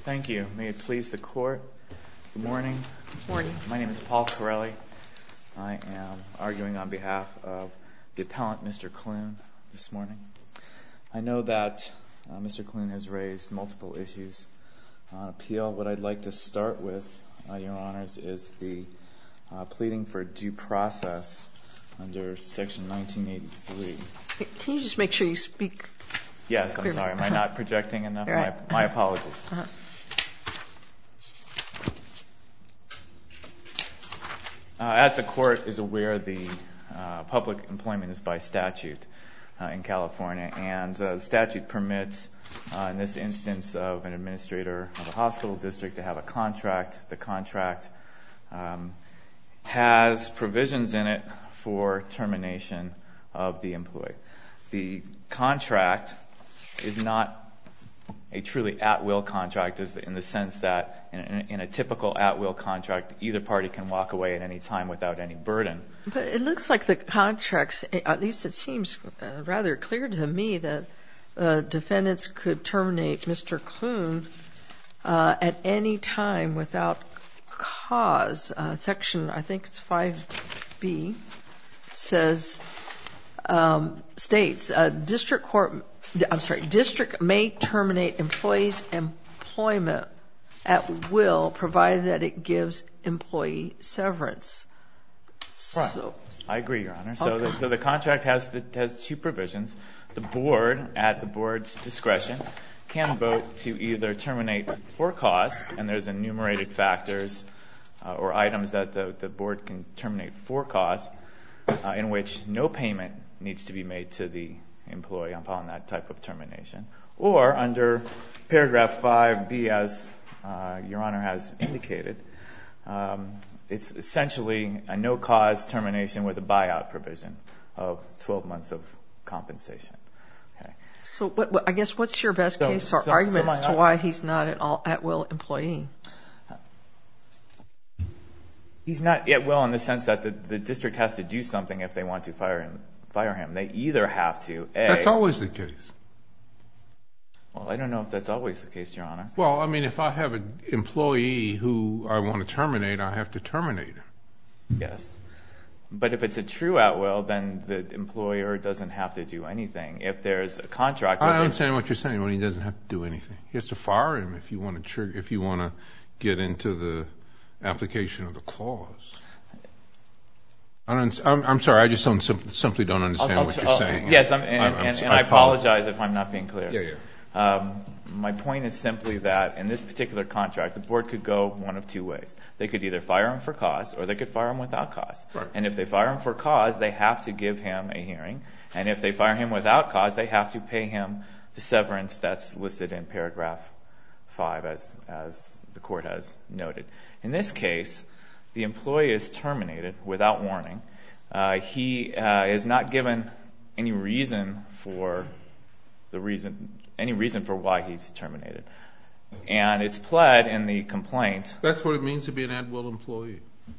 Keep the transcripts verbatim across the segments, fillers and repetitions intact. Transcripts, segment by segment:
Thank you. May it please the Court. Good morning. Morning. My name is Paul Corelli. I am arguing on behalf of the appellant, Mister Clune, this morning. I know that uh, Mister Clune has raised multiple issues on appeal. What I'd like to start with, uh, Your Honors, is the uh, pleading for due process under Section nineteen eighty-three. Can you just make sure you speak? Yes, clearly? I'm sorry. Am I not projecting enough? Right. My, my apologies. Uh-huh. Uh, as the Court is aware, the uh, public employment is by statute uh, in California, and uh, the statute permits, uh, in this instance, of an administrator of a hospital district to have a contract. The contract um, has provisions in it for termination of the employee. The contract is not a truly at-will contract in the sense that in, in, in a typical at-will contract, either party can walk away at any time without any burden. But it looks like the contracts, at least it seems uh, rather clear to me that uh, defendants could terminate Mister Clune uh, at any time without cause. Uh, section, I think it's five B, says, um, states, uh, district court, I'm sorry, district may terminate employees' employment at will, provided that it gives employee severance. Right. So, I agree, Your Honor. So, okay. the, so the contract has the, has two provisions. The board, at the board's discretion, can vote to either terminate for cause, and there's enumerated factors uh, or items that the, the board can terminate for cause, uh, in which no payment needs to be made to the employee upon that type of termination. Or under paragraph five B, as uh, Your Honor has indicated, um, it's essentially a no-cause termination with a buyout provision of twelve months of compensation. Okay. So what, what, I guess what's your best So- case or so- argument so my- as to why he's not an all at-will employee? He's not at will in the sense that the, the district has to do something if they want to fire him. Fire him. They either have to, A... That's always the case. Well, I don't know if that's always the case, Your Honor. Well, I mean, if I have an employee who I want to terminate, I have to terminate him. Yes. But if it's a true at will, then the employer doesn't have to do anything. If there's a contract... I don't understand what you're saying when he doesn't have to do anything. He has to fire him if you want to trigger, if you want to get into the application of the clause. I don't, I'm, I'm sorry, I just don't, simply don't understand I'll, I'll, what you're I'll, saying. Yes, I'm, and, I'm, I'm, and, and I, I apologize if I'm not being clear. Yeah, yeah. Um, my point is simply that in this particular contract, the board could go one of two ways. They could either fire him for cause, or they could fire him without cause. Right. And if they fire him for cause, they have to give him a hearing. And if they fire him without cause, they have to pay him the severance that's listed in paragraph five, as, as the court has noted. In this case, the employee is terminated without warning. Uh, he uh, is not given any reason for the reason, any reason for why he's terminated, and it's pled in the complaint. That's what it means to be an at-will employee.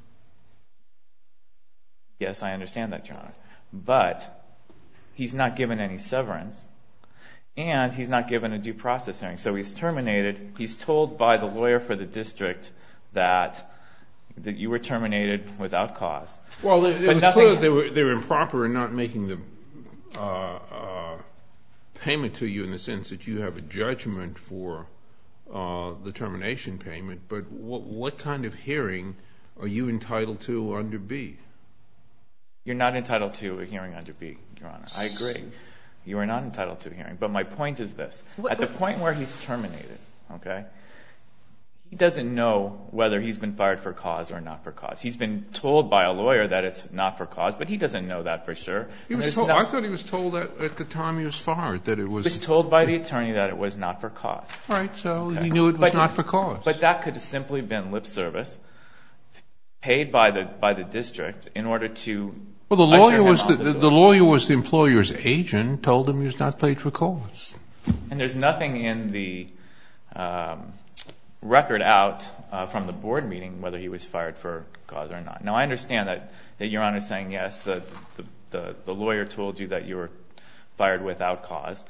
Yes, I understand that, Your Honor, but he's not given any severance, and he's not given a due process hearing. So he's terminated. He's told by the lawyer for the district that that you were terminated without cause. Well, it, it But was nothing- clear that they were, they were improper in not making the uh, uh, payment to you in the sense that you have a judgment for uh, the termination payment. But what, what kind of hearing are you entitled to under B? You're not entitled to a hearing under B, Your Honor. I agree. You are not entitled to a hearing. But my point is this. What- At the point where he's terminated, okay, he doesn't know whether he's been fired for cause or not for cause. He's been told by a lawyer that it's not for cause, but he doesn't know that for sure. He And was there's told, no- I thought he was told that at the time he was fired that it was. He was told by the attorney that it was not for cause. Right, so Okay. he knew it was But- not for cause. But that could have simply been lip service paid by the by the district in order to well, the usher lawyer him was out the, the the, door. the lawyer was the employer's agent. Told him he was not paid for cause. And there's nothing in the um, record out uh, from the board meeting whether he was fired for cause or not. Now, I understand that, that Your Honor is saying, yes, the, the, the, the lawyer told you that you were fired without cause.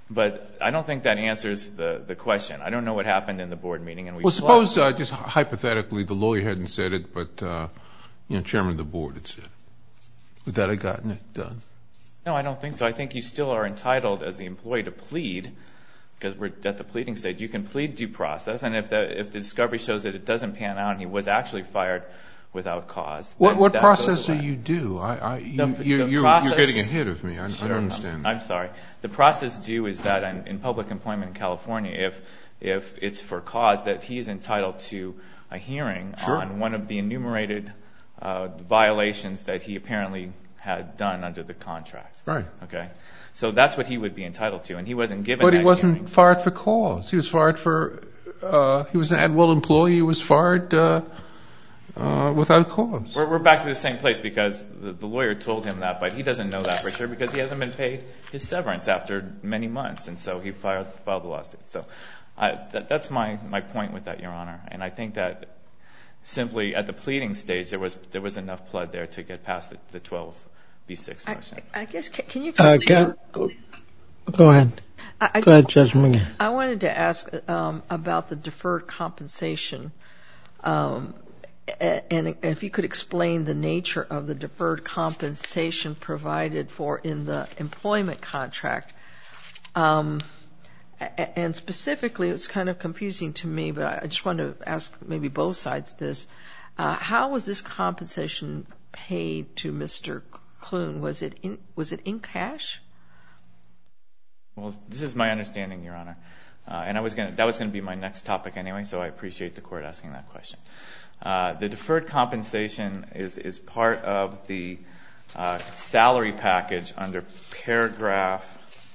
But I don't think that answers the, the question. I don't know what happened in the board meeting. And we well, suppose uh, just hypothetically the lawyer hadn't said it, but uh, you know, chairman of the board had said it. Would that have gotten it done? No, I don't think so. I think you still are entitled as the employee to plead, because we're at the pleading stage. You can plead due process, and if the, if the discovery shows that it doesn't pan out and he was actually fired without cause. What, what process do you do? I, I, you, the, you, the you're, process, you're getting ahead of me. I, sure, I don't understand. I'm, I'm sorry. The process due is that in, in public employment in California, if if it's for cause, that he's entitled to a hearing sure. on one of the enumerated uh, violations that he apparently had done under the contract. Right. Okay. So that's what he would be entitled to, and he wasn't given. But that he wasn't hearing. fired for cause. He was fired for. Uh, he was an at-will employee. He was fired. Uh, Uh, without cause. We're, we're back to the same place because the, the lawyer told him that, but he doesn't know that for sure because he hasn't been paid his severance after many months, and so he filed, filed the lawsuit. So I, that, that's my, my point with that, Your Honor. And I think that simply at the pleading stage, there was there was enough pled there to get past the, the twelve B six motion. I, I guess, can, can you Uh, explain? can, go ahead. I, I, Go ahead, Judge McGee. I wanted to ask um, about the deferred compensation. Um, And if you could explain the nature of the deferred compensation provided for in the employment contract. Um, and specifically, it's kind of confusing to me, but I just want to ask maybe both sides this. Uh, how was this compensation paid to Mister Clune? Was it in, was it in cash? Well, this is my understanding, Your Honor. Uh, and I was going that was going to be my next topic anyway, so I appreciate the court asking that question. Uh, the deferred compensation is, is part of the uh, salary package under paragraph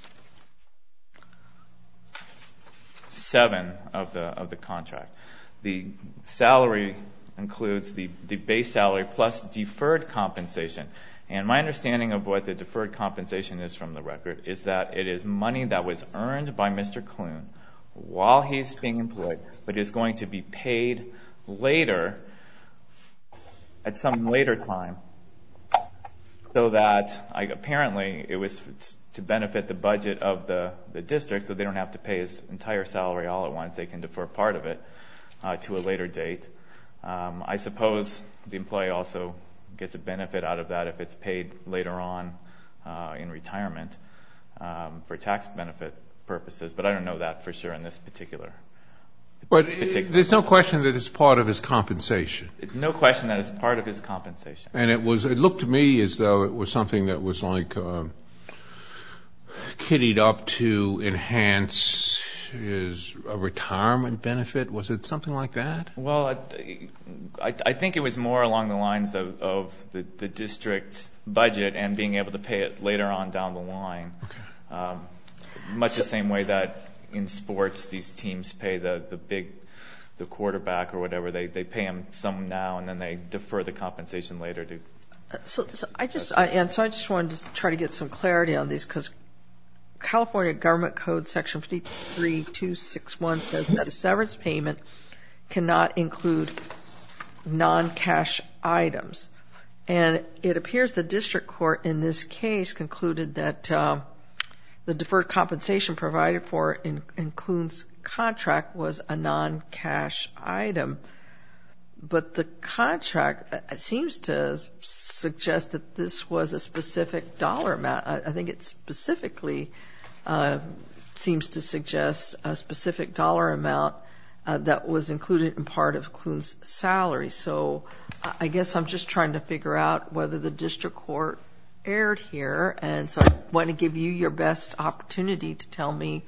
seven of the of the contract. The salary includes the, the base salary plus deferred compensation. And my understanding of what the deferred compensation is from the record is that it is money that was earned by Mister Clune while he's being employed, but is going to be paid later, at some later time, so that I, apparently it was to benefit the budget of the, the district, so they don't have to pay his entire salary all at once. They can defer part of it uh, to a later date. Um, I suppose the employee also gets a benefit out of that if it's paid later on uh, in retirement um, for tax benefit purposes, but I don't know that for sure in this particular But there's no question that it's part of his compensation. No question that it's part of his compensation. And it was. It looked to me as though it was something that was like uh, kiddied up to enhance his a retirement benefit. Was it something like that? Well, I, I, I think it was more along the lines of, of the, the district's budget and being able to pay it later on down the line. Okay. Um, much the same way that in sports, these teams pay the, the big, the quarterback or whatever. They they pay him some now, and then they defer the compensation later. To so, so I just I, and so I just wanted to try to get some clarity on these because California Government Code Section fifty-three two sixty-one says that a severance payment cannot include non-cash items, and it appears the district court in this case concluded that. Uh, The deferred compensation provided for in, in Clune's contract was a non-cash item, but the contract seems to suggest that this was a specific dollar amount. I, I think it specifically uh, seems to suggest a specific dollar amount uh, that was included in part of Clune's salary. So I guess I'm just trying to figure out whether the district court aired here, and so I want to give you your best opportunity to tell me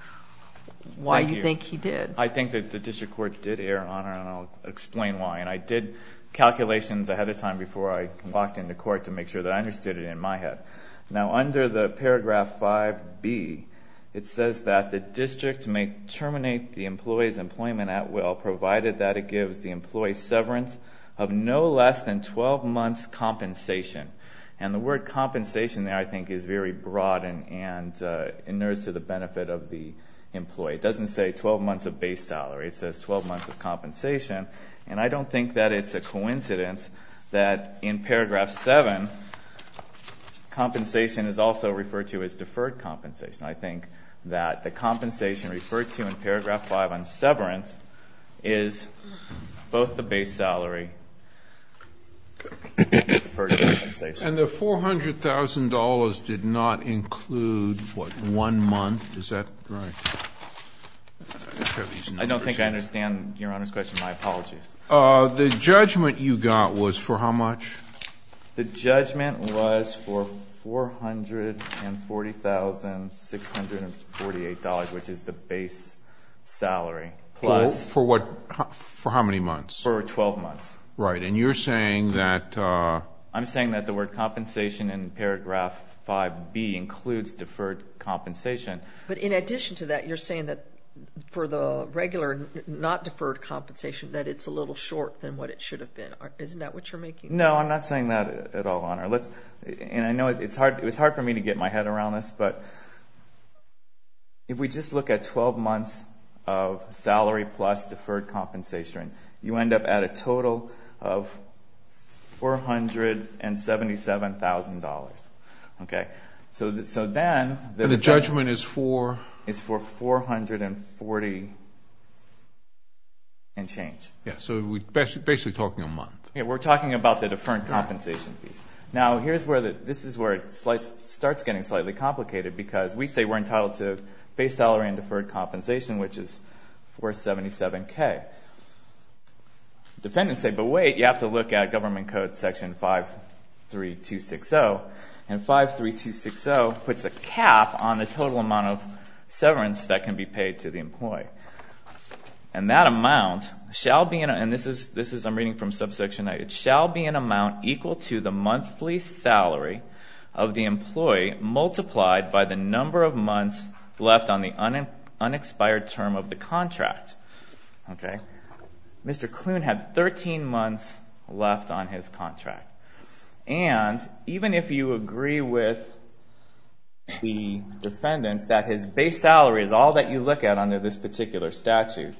why you, you think he did. I think that the district court did err, Honor, and I'll explain why. And I did calculations ahead of time before I walked into court to make sure that I understood it in my head. Now, under the paragraph five B, it says that the district may terminate the employee's employment at will, provided that it gives the employee severance of no less than twelve months compensation. And the word compensation there, I think, is very broad and, and uh, inures to the benefit of the employee. It doesn't say twelve months of base salary. It says twelve months of compensation. And I don't think that it's a coincidence that in paragraph seven, compensation is also referred to as deferred compensation. I think that the compensation referred to in paragraph five on severance is both the base salary and deferred compensation. And the four hundred thousand dollars did not include, what, one month? Is that right? I don't think I understand Your Honor's question. My apologies. Uh, the judgment you got was for how much? The judgment was for four hundred forty thousand six hundred forty-eight dollars, which is the base salary. Plus, for, for what? For how many months? For twelve months. Right, and you're saying that... Uh, I'm saying that the word compensation in paragraph five B includes deferred compensation. But in addition to that, you're saying that for the regular, not deferred compensation, that it's a little short than what it should have been. Isn't that what you're making? No, I'm not saying that at all, Honor. Let's, and I know it's hard. It was hard for me to get my head around this, but if we just look at twelve months of salary plus deferred compensation, you end up at a total of four hundred seventy-seven thousand dollars. Okay, so th- so then the, and the judgment is for is for four hundred forty and change. Yeah, so we're basically talking a month. Yeah, we're talking about the deferred compensation piece. Now, here's where the, this is where it slice, starts getting slightly complicated, because we say we're entitled to base salary and deferred compensation, which is four hundred seventy-seven thousand. Defendants say, but wait, you have to look at Government Code Section five three two six zero, and five three two six zero puts a cap on the total amount of severance that can be paid to the employee. And that amount shall be, in a, and this is, this is, I'm reading from subsection A, it shall be an amount equal to the monthly salary of the employee multiplied by the number of months left on the un, unexpired term of the contract. Okay? Mister Clune had thirteen months left on his contract. And even if you agree with the defendants that his base salary is all that you look at under this particular statute,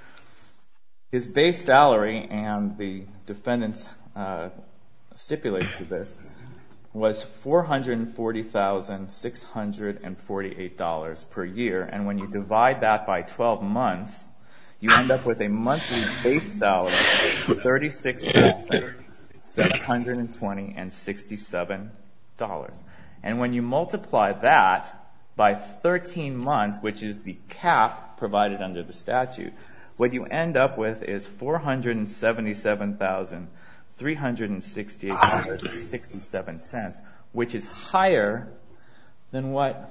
his base salary, and the defendants uh, stipulated to this, was four hundred forty thousand six hundred forty-eight dollars per year. And when you divide that by twelve months, you end up with a monthly base salary of thirty-six thousand seven hundred twenty and sixty-seven dollars. And when you multiply that by thirteen months, which is the cap provided under the statute, what you end up with is four hundred seventy-seven thousand three hundred sixty-eight dollars and sixty-seven cents, which is higher than what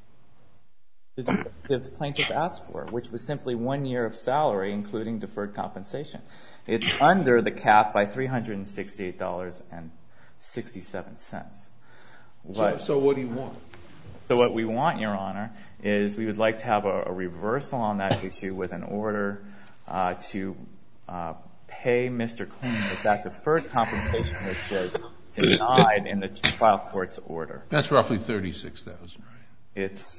the, the plaintiff asked for, which was simply one year of salary, including deferred compensation. It's under the cap by three hundred sixty-eight dollars and sixty-seven cents. So, so what do you want? So what we want, Your Honor, is we would like to have a, a reversal on that issue with an order uh, to uh, pay Mister Clune with that deferred compensation, which was denied in the trial court's order. That's roughly thirty-six thousand dollars, right? It's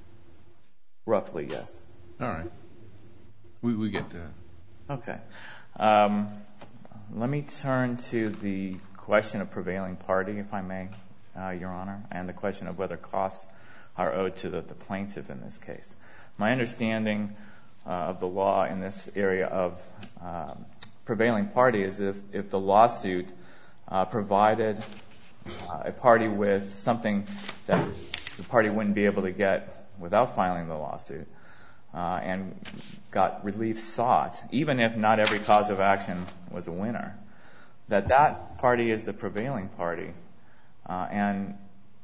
roughly, yes. All right. We, we get that. Okay. Um, let me turn to the question of prevailing party, if I may, uh, Your Honor, and the question of whether costs are owed to the, the plaintiff in this case. My understanding uh, of the law in this area of um, prevailing party is if, if the lawsuit uh, provided uh, a party with something that the party wouldn't be able to get without filing the lawsuit, uh, and got relief sought, even if not every cause of action was a winner, that that party is the prevailing party uh, and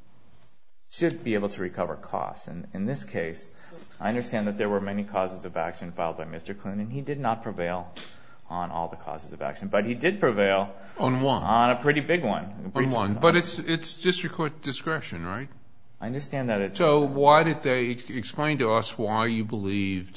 should be able to recover costs. And in this case, I understand that there were many causes of action filed by Mister Clune, and he did not prevail on all the causes of action, but he did prevail on one, on a pretty big one. On one, but it's it's district court discretion, right? I understand that. It, so why did they explain to us why you believed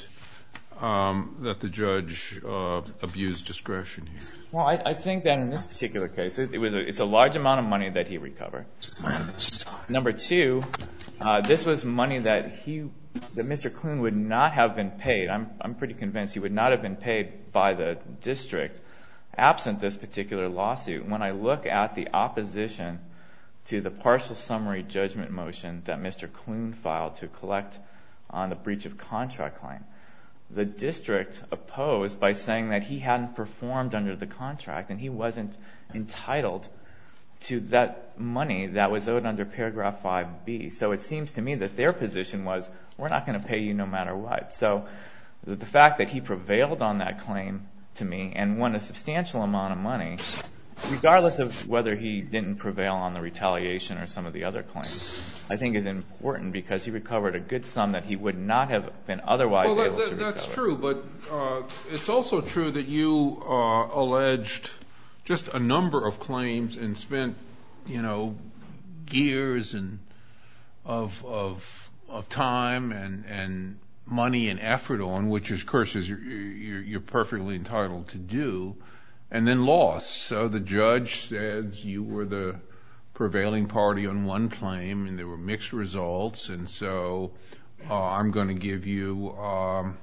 um, that the judge uh, abused discretion here? Well, I, I think that in this particular case, it, it was a, it's a large amount of money that he recovered. Number two, uh, this was money that he, that Mister Clune would not have been paid. I'm I'm pretty convinced he would not have been paid by the district absent this particular lawsuit. When I look at the opposition to the partial summary judgment motion that Mister Clune filed to collect uh, on the breach of contract claim. The district opposed by saying that he hadn't performed under the contract and he wasn't entitled to that money that was owed under paragraph five B. So it seems to me that their position was, we're not going to pay you no matter what. So the fact that he prevailed on that claim to me and won a substantial amount of money, regardless of whether he didn't prevail on the retaliation or some of the other claims, I think is important because he recovered a good sum that he would not have been otherwise well, able that, to recover. That's true, but uh, it's also true that you uh, alleged just a number of claims and spent, you know, years and of of of time and and money and effort on, which of course is you're, you're, you're perfectly entitled to do, and then lost. So the judge says you were the prevailing party on one claim and there were mixed results, and so uh, I'm going to give you um,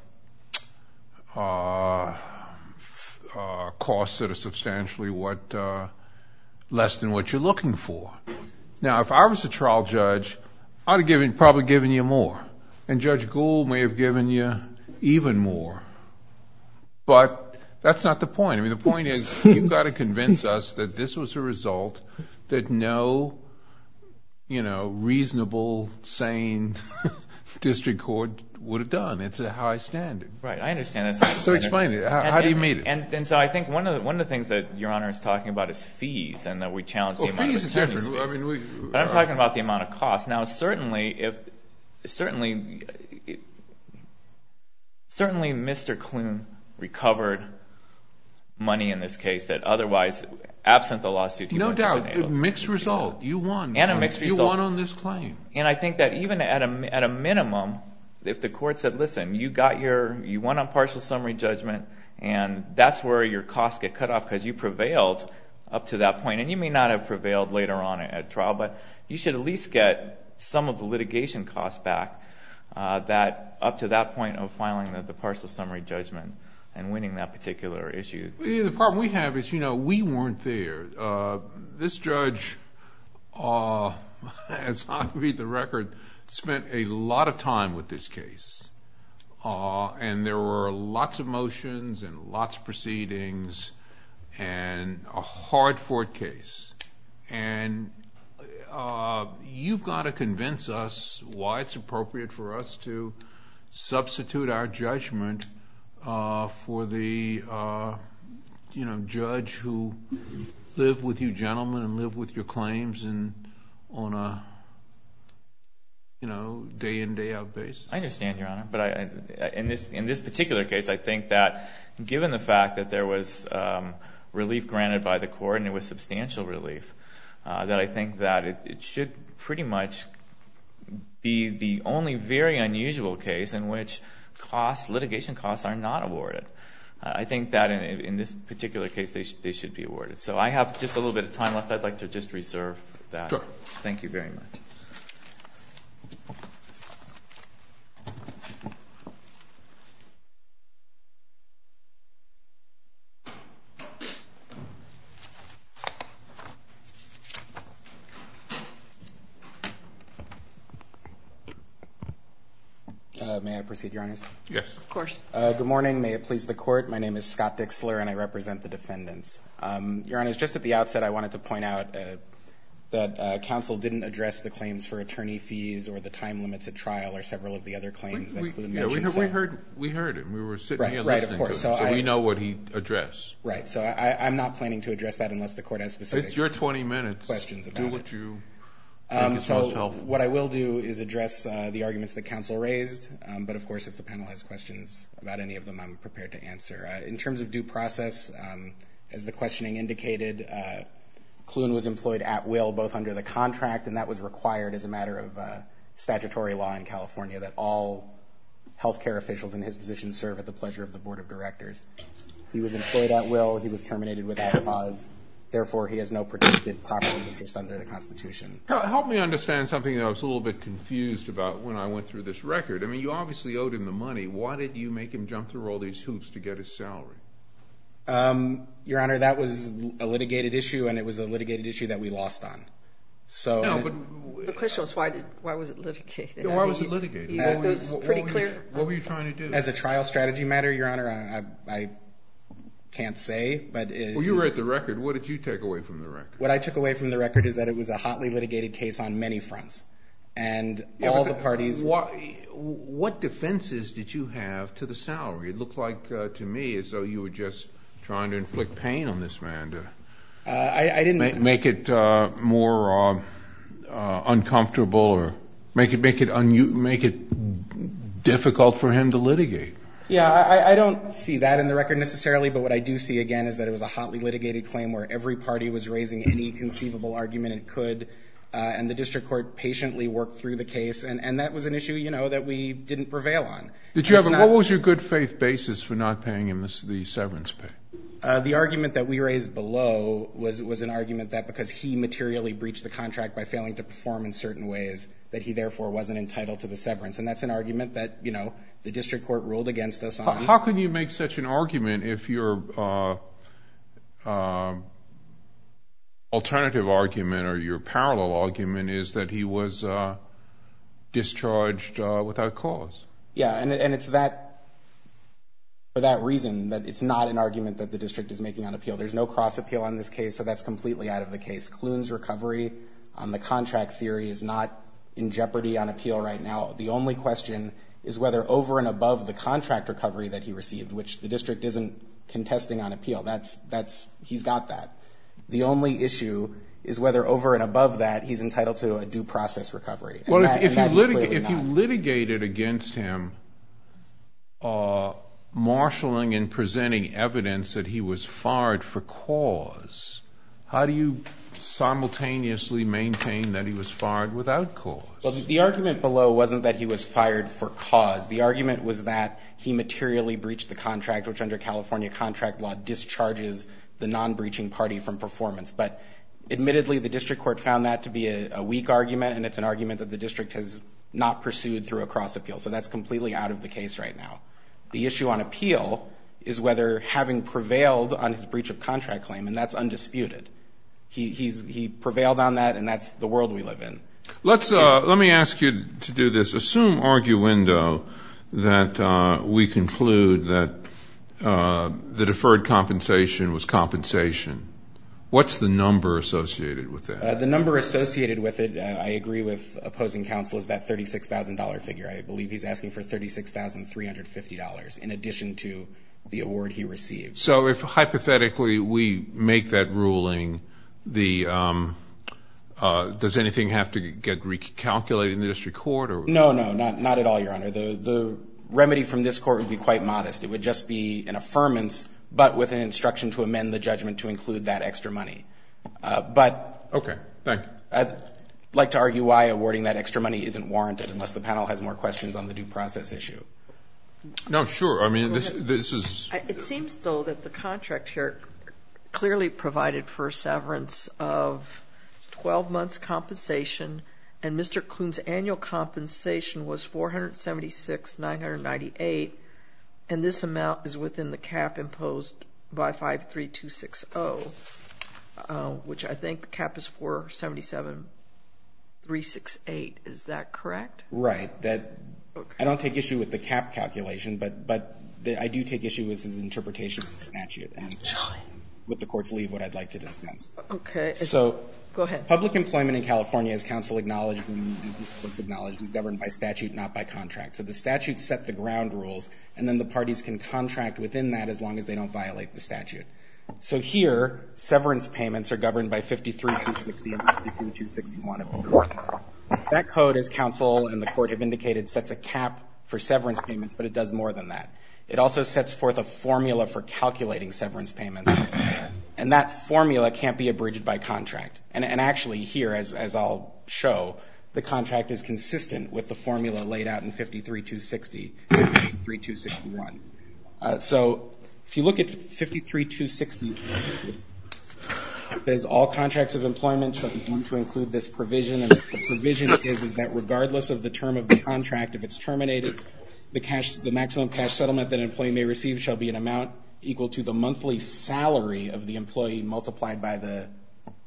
uh, f- uh, costs that are substantially what uh, less than what you're looking for. Now, if I was a trial judge, I'd have given, probably given you more. And Judge Gould may have given you even more. But that's not the point. I mean, the point is you've got to convince us that this was a result that no, you know, reasonable, sane district court would have done. It's a high standard. Right, I understand that. So explain it. How, and, how do you and, meet it? And, and so I think one of the, one of the things that Your Honor is talking about is fees, and that we challenge well, the amount fees of is attorney's different. fees. I mean, we, but I'm uh, talking about the amount of cost. Now, certainly, if certainly, it, certainly, Mister Clune recovered money in this case that otherwise, absent the lawsuit, he no wouldn't have doubt, been able to mixed result. You won. And a mixed you result. You won on this claim. And I think that even at a at a minimum, if the court said, listen, you got your, you won on partial summary judgment, and that's where your costs get cut off because you prevailed up to that point, and you may not have prevailed later on at trial, but you should at least get some of the litigation costs back uh, that up to that point of filing the, the partial summary judgment and winning that particular issue. Yeah, the problem we have is, you know, we weren't there. Uh, this judge, uh, as I read the record, spent a lot of time with this case. Uh, and there were lots of motions and lots of proceedings and a hard-fought case. And uh, you've got to convince us why it's appropriate for us to substitute our judgment uh, for the, uh, you know, judge who lived with you gentlemen and lived with your claims and on a, you know, day in, day out basis. I understand, Your Honor, but I, I, in this in this particular case, I think that given the fact that there was um, relief granted by the court and it was substantial relief, uh, that I think that it, it should pretty much be the only very unusual case in which costs, litigation costs, are not awarded. Uh, I think that in, in this particular case, they, sh- they should be awarded. So I have just a little bit of time left. I'd like to just reserve that. Sure. Thank you very much. Uh, may I proceed, Your Honors? Yes. Of course. Uh, good morning. May it please the Court. My name is Scott Dixler, and I represent the defendants. Um, Your Honors, just at the outset, I wanted to point out uh, that uh, counsel didn't address the claims for attorney fees or the time limits at trial or several of the other claims We, that Clune yeah, mentioned. we, heard, so, we heard we heard him. We were sitting Right, here right, of listening course. to him, So so I- we know what he addressed. Right. So I, I'm not planning to address that unless the Court has specific It's your twenty minutes. questions about Do it. what you think Um, is so most helpful. what I will do is address uh, the arguments that counsel raised, um, but of course if the panel has questions about any of them, I'm prepared to answer. Uh, in terms of due process, um, as the questioning indicated, uh, Clune was employed at will both under the contract, and that was required as a matter of uh, statutory law in California that all healthcare officials in his position serve at the pleasure of the Board of Directors. He was employed at will. He was terminated without cause. Therefore, he has no protected property interest under the Constitution. Help me understand something that I was a little bit confused about when I went through this record. I mean, you obviously owed him the money. Why did you make him jump through all these hoops to get his salary? Um, Your Honor, that was a litigated issue, and it was a litigated issue that we lost on. So No, and but The question was why did why was it litigated? why I was mean, it litigated? you- What It were was you- what pretty were you- clear. What were you trying to do? as a trial strategy matter, Your Honor, I, I, I can't say, but it, Well, you were at the record. What did you take away from the record? what I took away from the record is that it was a hotly litigated case on many fronts, and Yeah, all but the parties. Why, what defenses did you have to the salary? It looked like uh, to me as though you were just trying to inflict pain on this man to Uh, I, I didn't make, make it uh, more uh, uh, uncomfortable, or make it make it un- make it difficult for him to litigate. Yeah, I, I don't see that in the record necessarily, but what I do see, again, is that it was a hotly litigated claim where every party was raising any conceivable argument it could, uh, and the district court patiently worked through the case, and, and that was an issue, you know, that we didn't prevail on. Did you And have, it's what not- was your good faith basis for not paying him this, the severance pay? Uh, the argument that we raised below was, was an argument that because he materially breached the contract by failing to perform in certain ways, that he therefore wasn't entitled to the severance. And that's an argument that, you know, the district court ruled against us on. How can you make such an argument if your uh, uh, alternative argument or your parallel argument is that he was uh, discharged uh, without cause? Yeah, and, and it's that, for that reason, that it's not an argument that the district is making on appeal. There's no cross appeal on this case, so that's completely out of the case. Clune's recovery on the contract theory is not in jeopardy on appeal right now. The only question is whether over and above the contract recovery that he received, which the district isn't contesting on appeal, that's, that's, he's got that. The only issue is whether over and above that he's entitled to a due process recovery. And Well, that, if, if, and you, that he's litig- clearly if you not. litigated against him, uh, marshaling and presenting evidence that he was fired for cause, how do you simultaneously maintain that he was fired without cause? Well, the argument below wasn't that he was fired for cause. The argument was that he materially breached the contract, which under California contract law discharges the non-breaching party from performance. But admittedly, the district court found that to be a, a weak argument, and it's an argument that the district has not pursued through a cross appeal. So that's completely out of the case right now. The issue on appeal is whether, having prevailed on his breach of contract claim, and that's undisputed, he, he's, he prevailed on that, and that's the world we live in. Let's, uh, let me ask you to do this. Assume, arguendo, that uh, we conclude that uh, the deferred compensation was compensation. What's the number associated with that? Uh, the number associated with it, uh, I agree with opposing counsel, is that thirty-six thousand dollars figure. I believe he's asking for thirty-six thousand three hundred fifty dollars in addition to the award he received. So if hypothetically we make that ruling, the um, uh, does anything have to get recalculated in the district court? Or? No, no, not not at all, Your Honor. The the remedy from this court would be quite modest. It would just be an affirmance, but with an instruction to amend the judgment to include that extra money. Uh, but Okay, thank you. I'd like to argue why awarding that extra money isn't warranted unless the panel has more questions on the due process issue. No, sure. I mean, this this is. I- It seems, though, that the contract here clearly provided for severance of twelve months compensation, and Mister Clune's annual compensation was four hundred seventy-six thousand nine hundred ninety-eight dollars, and this amount is within the cap imposed by five three two six zero, uh, which I think the cap is four hundred seventy-seven thousand three hundred sixty-eight. Is that correct? Right. That Okay. I don't take issue with the cap calculation, but but the, I do take issue with his interpretation of the statute, and with the court's leave, what I'd like to discuss. Okay. So, Go ahead. public employment in California, as counsel acknowledged and this court acknowledged, is governed by statute, not by contract. So the statute set the ground rules, and then the parties can contract within that as long as they don't violate the statute. So here, severance payments are governed by fifty-three two sixty and fifty-three two sixty-one of the court. That code, as counsel and the court have indicated, sets a cap for severance payments, but it does more than that. It also sets forth a formula for calculating severance payments, and that formula can't be abridged by contract. And, and actually here, as, as I'll show, the contract is consistent with the formula laid out in fifty-three two sixty and fifty-three two sixty-one. Uh, so if you look at fifty-three two sixty, it says all contracts of employment shall be deemed to include this provision, and the provision is, is that regardless of the term of the contract, if it's terminated, the cash, the maximum cash settlement that an employee may receive shall be an amount equal to the monthly salary of the employee multiplied by the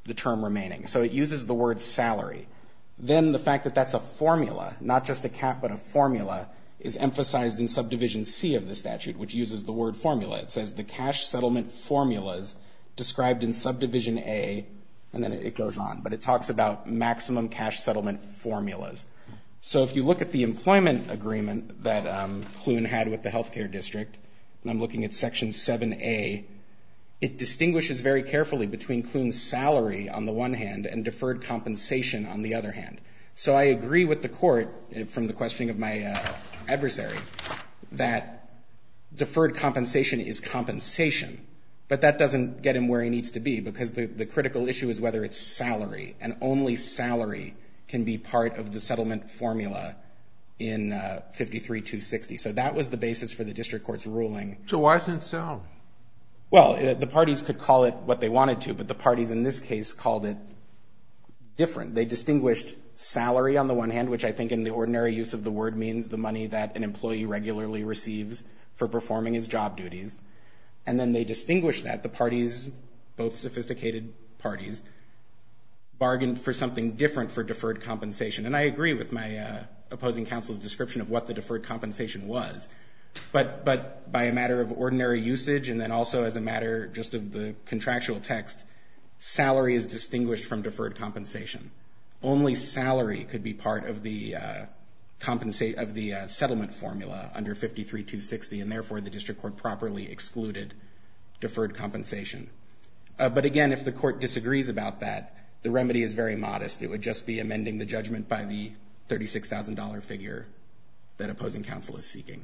the term remaining. So it uses the word salary. Then the fact that that's a formula, not just a cap but a formula, is emphasized in subdivision C of the statute, which uses the word formula. It says the cash settlement formulas described in subdivision A, and then it goes on. But it talks about maximum cash settlement formulas. So if you look at the employment agreement that um, Clune had with the healthcare district, and I'm looking at section seven A, it distinguishes very carefully between Clune's salary on the one hand and deferred compensation on the other hand. So I agree with the court, from the questioning of my uh, adversary, that deferred compensation is compensation, but that doesn't get him where he needs to be, because the, the critical issue is whether it's salary, and only salary can be part of the settlement formula in uh, fifty-three two sixty. So that was the basis for the district court's ruling. So why isn't it salary? Well, uh, the parties could call it what they wanted to, but the parties in this case called it different. They distinguished salary on the one hand, which I think in the ordinary use of the word means the money that an employee regularly receives for performing his job duties. And then they distinguished that. The parties, both sophisticated parties, bargained for something different for deferred compensation. And I agree with my uh, opposing counsel's description of what the deferred compensation was. But but by a matter of ordinary usage, and then also as a matter just of the contractual text, salary is distinguished from deferred compensation. Only salary could be part of the uh, compensate of the uh, settlement formula under fifty-three two sixty, and therefore the district court properly excluded deferred compensation. Uh, but again, if the court disagrees about that, the remedy is very modest. It would just be amending the judgment by the thirty-six thousand dollars figure that opposing counsel is seeking.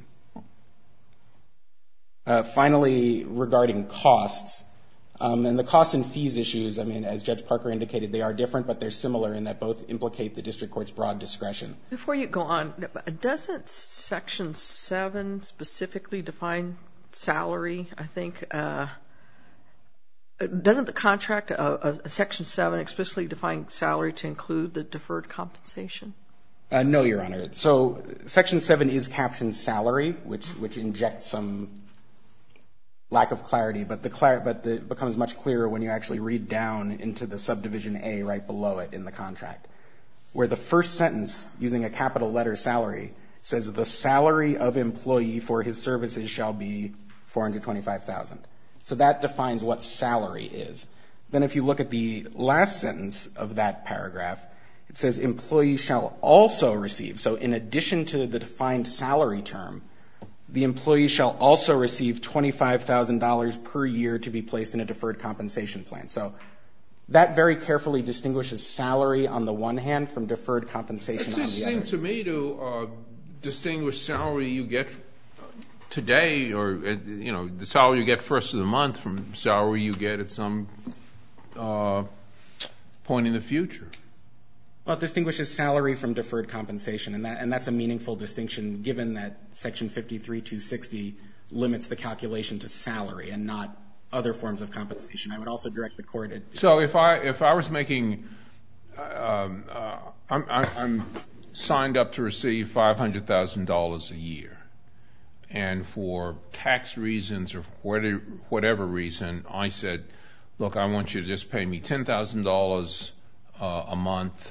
Uh, finally, regarding costs, um, and the costs and fees issues, I mean, as Judge Parker indicated, they are different, but they're similar in that both implicate the district court's broad discretion. Before you go on, doesn't Section seven specifically define salary, I think? Uh, doesn't the contract, uh, uh, Section seven, explicitly define salary to include the deferred compensation? Uh, no, Your Honor. So Section seven is captioned salary, which, which injects some lack of clarity, but the clar- but the, it becomes much clearer when you actually read down into the subdivision A right below it in the contract, where the first sentence, using a capital letter salary, says the salary of employee for his services shall be four hundred twenty-five thousand dollars. So that defines what salary is. Then if you look at the last sentence of that paragraph, it says employee shall also receive. So in addition to the defined salary term, the employee shall also receive twenty-five thousand dollars per year to be placed in a deferred compensation plan. So that very carefully distinguishes salary on the one hand from deferred compensation on the other. It seems to me to uh, distinguish salary you get today, or, uh, you know, the salary you get first of the month from salary you get at some uh, point in the future. Well, it distinguishes salary from deferred compensation, and that and that's a meaningful distinction given that Section fifty-three two sixty limits the calculation to salary and not other forms of compensation. I would also direct the court at... So if I if I was making, um, uh, I'm, I'm signed up to receive five hundred thousand dollars a year, and for tax reasons or whatever, whatever reason, I said, look, I want you to just pay me ten thousand dollars uh, a month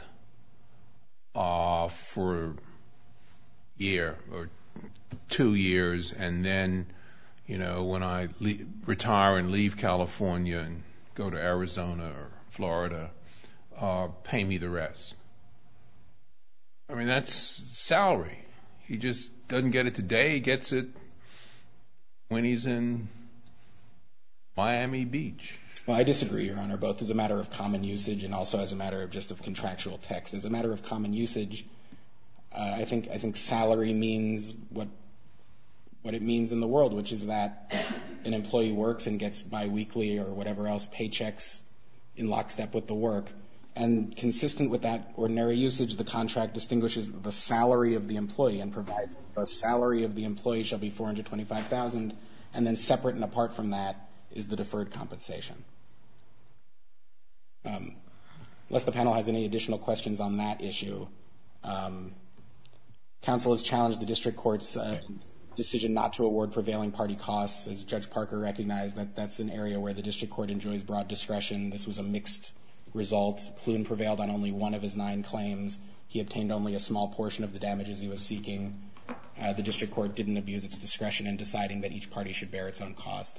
Uh, for a year or two years, and then, you know, when I le- retire and leave California and go to Arizona or Florida, uh, pay me the rest. I mean, that's salary. He just doesn't get it today. He gets it when he's in Miami Beach. Well, I disagree, Your Honor, both as a matter of common usage and also as a matter of just of contractual text. As a matter of common usage, uh, I think I think salary means what what it means in the world, which is that an employee works and gets biweekly or whatever else paychecks in lockstep with the work. And consistent with that ordinary usage, the contract distinguishes the salary of the employee and provides the salary of the employee shall be four hundred twenty-five thousand dollars, and then separate and apart from that is the deferred compensation. Um, unless the panel has any additional questions on that issue, um, counsel has challenged the district court's uh, decision not to award prevailing party costs. As Judge Parker recognized, that that's an area where the district court enjoys broad discretion. This was a mixed result. Clune prevailed on only one of his nine claims. He obtained only a small portion of the damages he was seeking. Uh, the district court didn't abuse its discretion in deciding that each party should bear its own cost.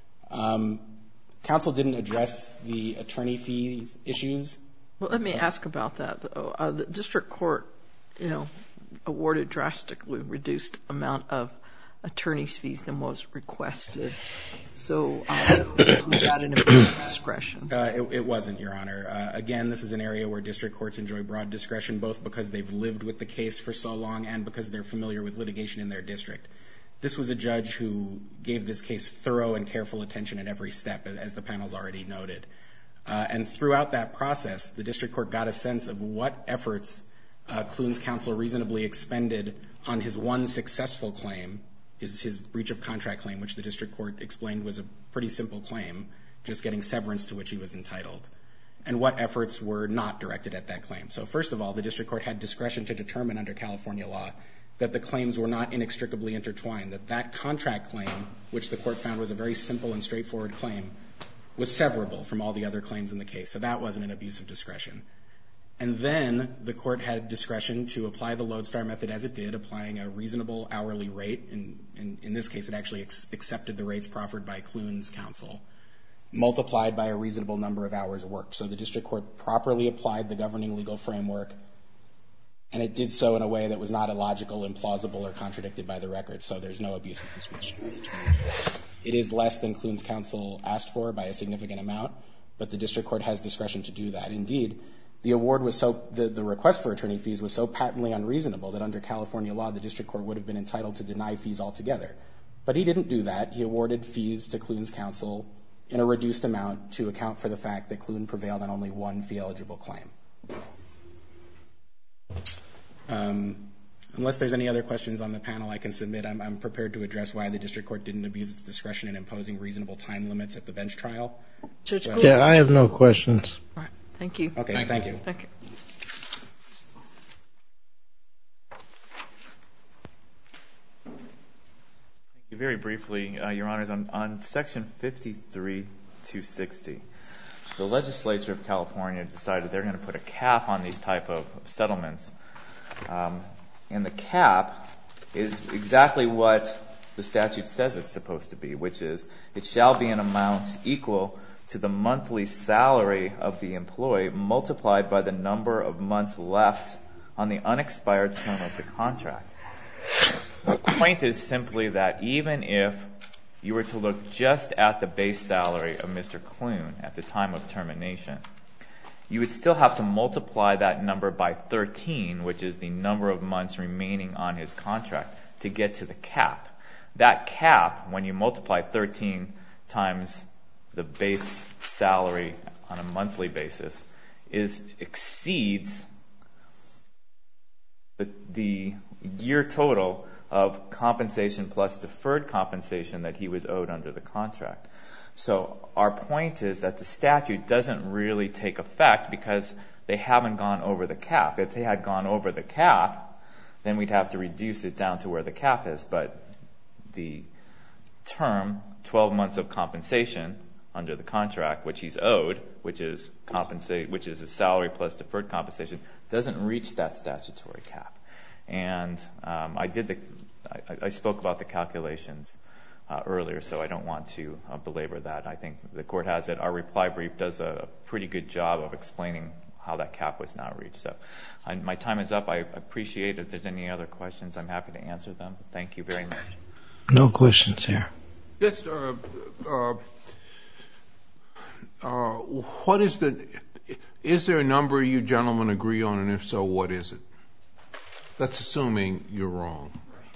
Um, counsel didn't address the attorney fees issues. Well, let me ask about that. Uh, the district court, you know, awarded drastically reduced amount of attorney's fees than was requested. So uh, was that an abuse of discretion? Uh, it, it wasn't, Your Honor. Uh, again, this is an area where district courts enjoy broad discretion, both because they've lived with the case for so long and because they're familiar with litigation in their district. This was a judge who gave this case thorough and careful attention at every step, as the panel's already noted. Uh, and throughout that process, the district court got a sense of what efforts uh, Clune's counsel reasonably expended on his one successful claim, his, his breach of contract claim, which the district court explained was a pretty simple claim, just getting severance to which he was entitled, and what efforts were not directed at that claim. So first of all, the district court had discretion to determine under California law that the claims were not inextricably intertwined, that that contract claim, which the court found was a very simple and straightforward claim, was severable from all the other claims in the case. So that wasn't an abuse of discretion. And then the court had discretion to apply the Lodestar method as it did, applying a reasonable hourly rate. In, in, in this case, it actually ex- accepted the rates proffered by Clune's counsel, multiplied by a reasonable number of hours worked. So the district court properly applied the governing legal framework, and it did so in a way that was not illogical, implausible, or contradicted by the record. So there's no abuse of discretion. It is less than Clune's counsel asked for by a significant amount, but the district court has discretion to do that. Indeed, the award was so, the, the request for attorney fees was so patently unreasonable that under California law, the district court would have been entitled to deny fees altogether. But he didn't do that. He awarded fees to Clune's counsel in a reduced amount to account for the fact that Clune prevailed on only one fee-eligible claim. Um, unless there's any other questions on the panel I can submit, I'm, I'm prepared to address why the district court didn't abuse its discretion in imposing reasonable time limits at the bench trial. Judge Well, Gould? Yeah, I have no questions. All right. Thank you. Okay, Thank thank you. you. Thank you. Very briefly, uh, Your Honors, on, on Section fifty-three two sixty, the legislature of California decided they're going to put a cap on these type of settlements. Um, and the cap is exactly what the statute says it's supposed to be, which is it shall be an amount equal to the monthly salary of the employee multiplied by the number of months left on the unexpired term of the contract. The point is simply that even if you were to look just at the base salary of Mister Clune at the time of termination, you would still have to multiply that number by thirteen, which is the number of months remaining on his contract, to get to the cap. That cap, when you multiply thirteen times the base salary on a monthly basis, is exceeds the, the year total of compensation plus deferred compensation that he was owed under the contract. So our point is that the statute doesn't really take effect because they haven't gone over the cap. If they had gone over the cap, then we'd have to reduce it down to where the cap is. But the term, twelve months of compensation under the contract, which he's owed, which is compensate, which is his salary plus deferred compensation, doesn't reach that statutory cap. And um, I did the, I, I spoke about the calculations uh, earlier, so I don't want to uh, belabor that. I think the court has it. Our reply brief does a pretty good job of explaining how that cap was not reached. So I, my time is up. I appreciate if there's any other questions. I'm happy to answer them. Thank you very much. No questions here. Just, uh, uh, uh, what is the, is there a number you gentlemen agree on, and if so, what is it? That's assuming you're wrong.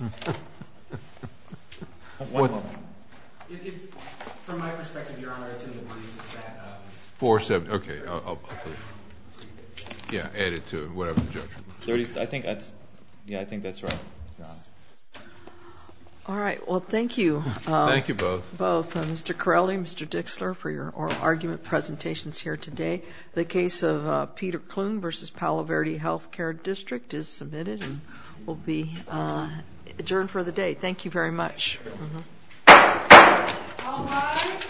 One what? moment. It, it's, from my perspective, Your Honor, it's in the briefs. It's that. Um, Four seven. Okay, I'll, I'll, I'll put it. Yeah, add it to whatever the judge. Thirty. I think that's. Yeah, I think that's right, Your Honor. All right. Well, thank you. Um, Thank you both. Both uh, Mister Corelli, Mister Dixler, for your oral argument presentations here today. The case of uh, Peter Clune versus Palo Verde Healthcare District is submitted and will be uh, adjourned for the day. Thank you very much. Mm-hmm.